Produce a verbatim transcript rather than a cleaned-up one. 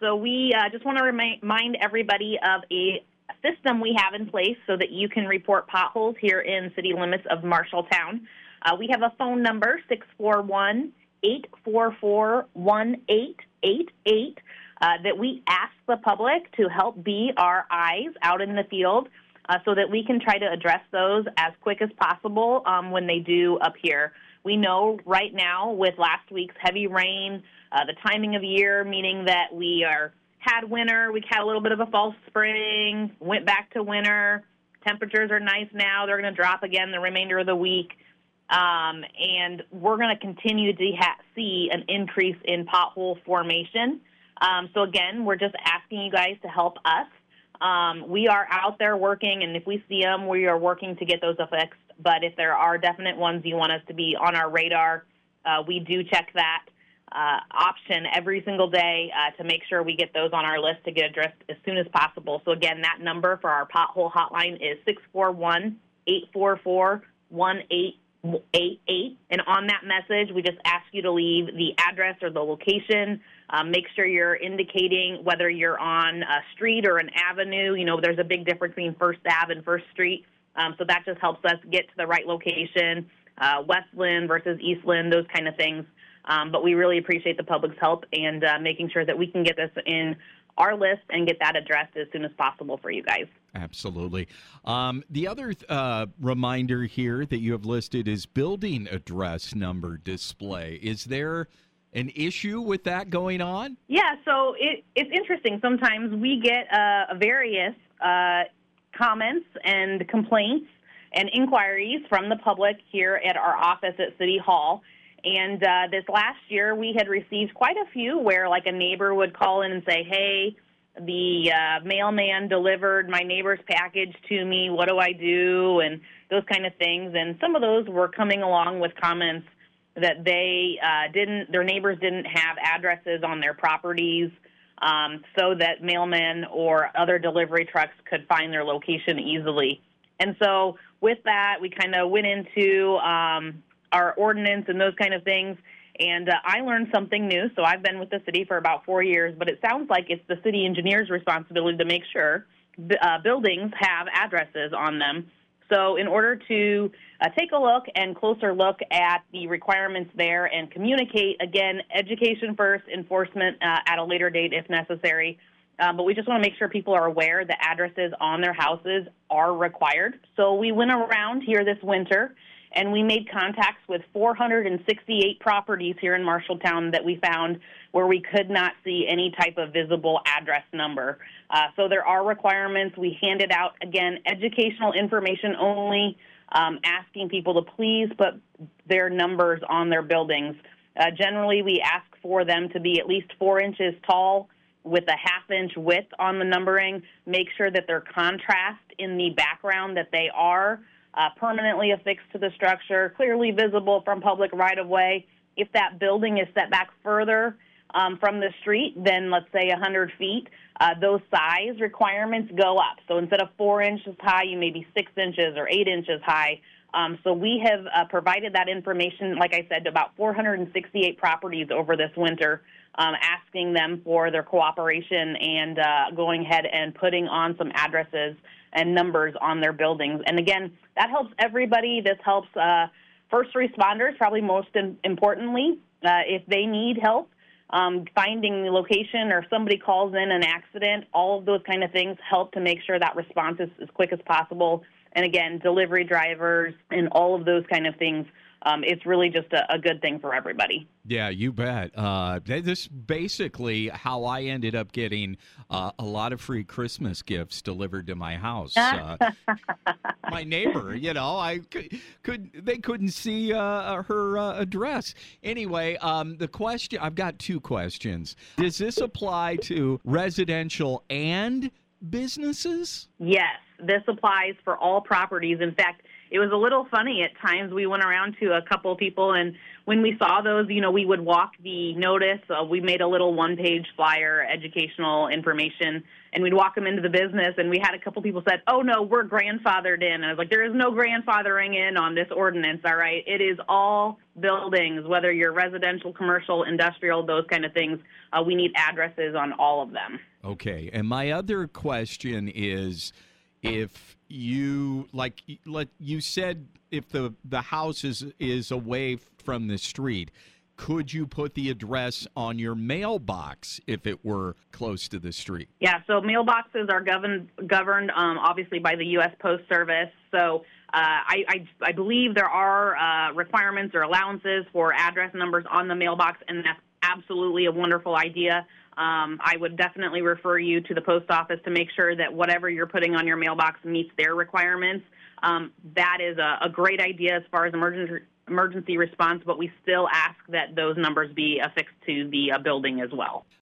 so we uh, just want to remind, remind everybody of a system we have in place so that you can report potholes here in city limits of Marshalltown. Uh, we have a phone number, six four one, eight four four, one eight eight eight, uh, that we ask the public to help be our eyes out in the field uh, so that we can try to address those as quick as possible um, when they do appear. We know right now with last week's heavy rain, uh, the timing of year, meaning that we are had winter, we had a little bit of a false spring, went back to winter. Temperatures are nice now. They're going to drop again the remainder of the week. Um, and we're going to continue to ha- see an increase in pothole formation. Um, so, again, we're just asking you guys to help us. Um, we are out there working, and if we see them, we are working to get those fixed. But if there are definite ones you want us to be on our radar, uh, we do check that uh, option every single day uh, to make sure we get those on our list to get addressed as soon as possible. So, again, that number for our pothole hotline is six four one, eight four four, one eight eight eight. And on that message, we just ask you to leave the address or the location. Um, make sure you're indicating whether you're on a street or an avenue. You know, there's a big difference between First Ave and First Street. Um, so that just helps us get to the right location, uh, Westland versus Eastland, those kind of things. Um, but we really appreciate the public's help and uh, making sure that we can get this in our list and get that addressed as soon as possible for you guys. Absolutely. Um, the other uh, reminder here that you have listed is building address number display. Is there an issue with that going on? Yeah, so it, it's interesting. Sometimes we get uh, various uh, comments and complaints and inquiries from the public here at our office at City Hall. And uh, this last year, we had received quite a few where, like, a neighbor would call in and say, hey, the uh, mailman delivered my neighbor's package to me. What do I do? And those kind of things. And some of those were coming along with comments that they uh, didn't, their neighbors didn't have addresses on their properties um, so that mailmen or other delivery trucks could find their location easily. And so with that, we kind of went into um, our ordinance and those kind of things. And uh, I learned something new. So I've been with the city for about four years, but it sounds like it's the city engineer's responsibility to make sure uh, buildings have addresses on them. So in order to uh, take a look and closer look at the requirements there and communicate, again, education first, enforcement uh, at a later date if necessary. Uh, but we just want to make sure people are aware that addresses on their houses are required. So we went around here this winter and we made contacts with four hundred sixty-eight properties here in Marshalltown that we found where we could not see any type of visible address number. Uh, so there are requirements. We handed out, again, educational information only, um, asking people to please put their numbers on their buildings. Uh, generally, we ask for them to be at least four inches tall with a half-inch width on the numbering. Make sure that they're contrast in the background, that they are Uh, permanently affixed to the structure, clearly visible from public right-of-way. If that building is set back further um, from the street than, let's say, one hundred feet, uh, those size requirements go up. So instead of four inches high, you may be six inches or eight inches high. Um, so we have uh, provided that information, like I said, to about four hundred sixty-eight properties over this winter, um, asking them for their cooperation and uh, going ahead and putting on some addresses and numbers on their buildings. And again, that helps everybody. This helps uh, first responders, probably most in, importantly, uh, if they need help um, finding the location or somebody calls in an accident, all of those kind of things help to make sure that response is as quick as possible. And again, delivery drivers and all of those kind of things, um, it's really just a, a good thing for everybody. Yeah, you bet. Uh, this is basically how I ended up getting uh, a lot of free Christmas gifts delivered to my house. Uh, my neighbor, you know, I could, could they couldn't see uh, her uh, address. Anyway, um, the question, I've got two questions. Does this apply to residential and businesses? Yes, this applies for all properties. In fact, it was a little funny at times. We went around to a couple of people, and when we saw those, you know, we would walk the notice. Uh, we made a little one-page flyer, educational information, and we'd walk them into the business, and we had a couple people said, oh, no, we're grandfathered in. And I was like, there is no grandfathering in on this ordinance, all right? It is all buildings, whether you're residential, commercial, industrial, those kind of things. Uh, we need addresses on all of them. Okay. And my other question is, if you, like, like you said, if the, the house is, is away from the street, could you put the address on your mailbox if it were close to the street? Yeah, so mailboxes are governed, governed um, obviously, by the U S Post Service. So uh, I, I, I believe there are uh, requirements or allowances for address numbers on the mailbox, and that's absolutely a wonderful idea. Um, I would definitely refer you to the post office to make sure that whatever you're putting on your mailbox meets their requirements. Um, that is a, a great idea as far as emergency emergency response, but we still ask that those numbers be affixed to the uh, building as well.